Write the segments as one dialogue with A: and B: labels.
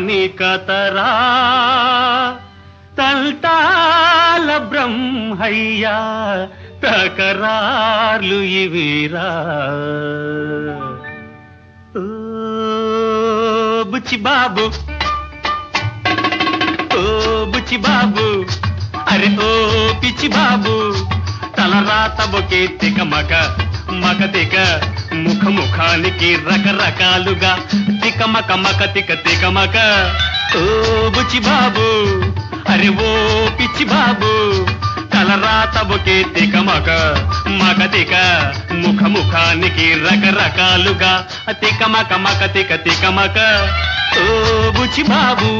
A: రాని కతరా తంటాల బ్రహ్మయ్యా తకరార్లు ఇవిరా ఓ బుచ్చి బాబు ఓ బుచ్చి బాబు అరే ఓ పిచ్చి బాబు తలరాత బొకే తిక మక మక తిక ముఖ ముఖానికి రకరకాలుగా తిక మక మక తిక తిక మక ఓ బుచ్చి బాబు అరే ఓ పిచ్చి బాబు తలరాత బొకే తిక మక మక తిక ముఖ ముఖానికి రకరకాలుగా తిక మక మక తిక తిక మక ఓ బుచ్చి బాబు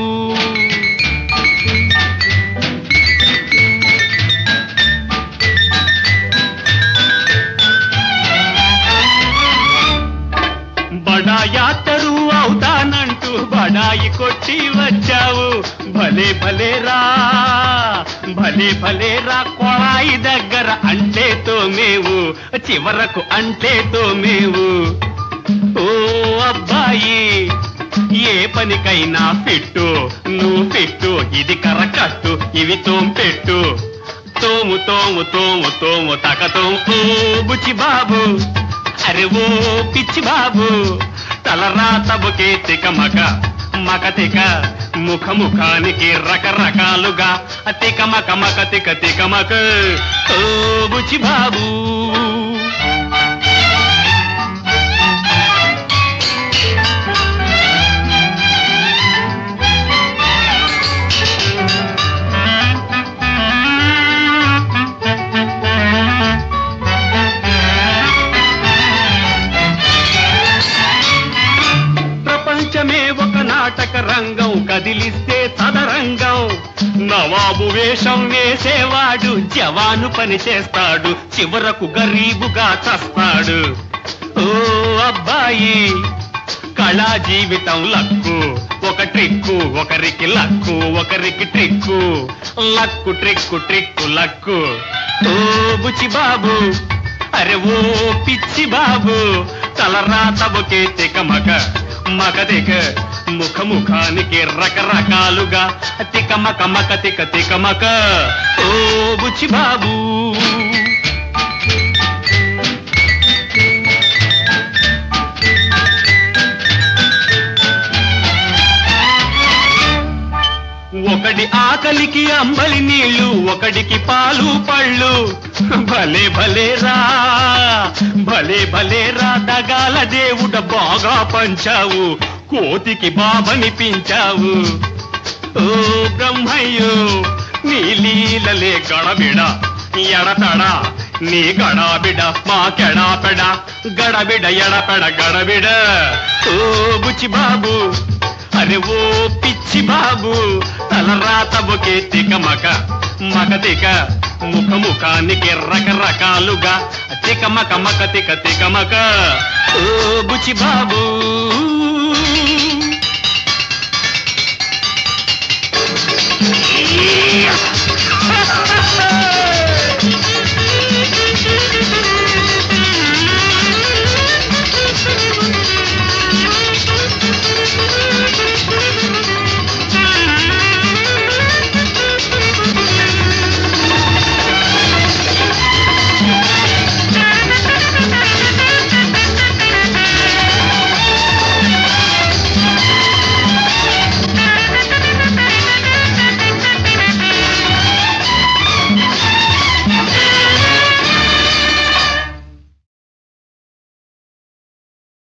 A: బడాయాతరు అవుతానంటూ బడాయి కొట్టి వచ్చావు భలే భలేరా భలే భలేరా కొళాయి దగ్గర అంటేతో మేవు చివరకు అంటేతో మేవు ఓ అబ్బాయి ఏ పనికైనా పెట్టు నువ్వు పెట్టు ఇది కర్రకట్టు ఇవి తోంపెట్టు తోము తోము తోము తోము తకతోము ఓ బుచ్చి బాబు అరే ఓ పిచ్చి బాబు తలరాత బొకే తిక మక మక తిక ముఖ ముఖానికి రకరకాలుగా తిక మక మక తిక తిక మక ఓ బుచ్చి బాబు ఒక నాటక రంగం కదిలిస్తే తదరంగం నవాబు వేషం వేసేవాడు జవాను పని చేస్తాడు చివరకు గరీబుగా చస్తాడు ఓ అబ్బాయి కళా జీవితం లక్కు ఒక ట్రిక్కు ఒకరికి లక్కు ఒకరికి trick luck trick trick luck ఓ బుచ్చి బాబు అరే ఓ పిచ్చి బాబు తలరాత బొకే తిక మక మక తిక ముఖ ముఖానికి రకరకాలుగా తిక మక మక తిక తిక మక ఓ బుచ్చి బాబు ఒకడి ఆకలికి అంబలి నీళ్లు ఒకడికి పాలు పళ్ళు భలే భలేరా భలే భలేరా దగాల దేవుడ బాగా పంచావు కోతికి బాబనిపించావు ఓ బ్రహ్మయ్యో నీ లీలలే గడబిడ ఎడతడ నీ గడాబిడ మా కెడాపెడ గడబిడ ఎడపెడ గడబిడ ఓ బుచ్చి బాబు అరే ఓ పిచ్చి బాబు తలరాత బొకే తిక మక మక తిక ముఖ ముఖానికి రకరకాలుగా తిక మక మక తిక తిక మక ఓ బుచ్చి బాబు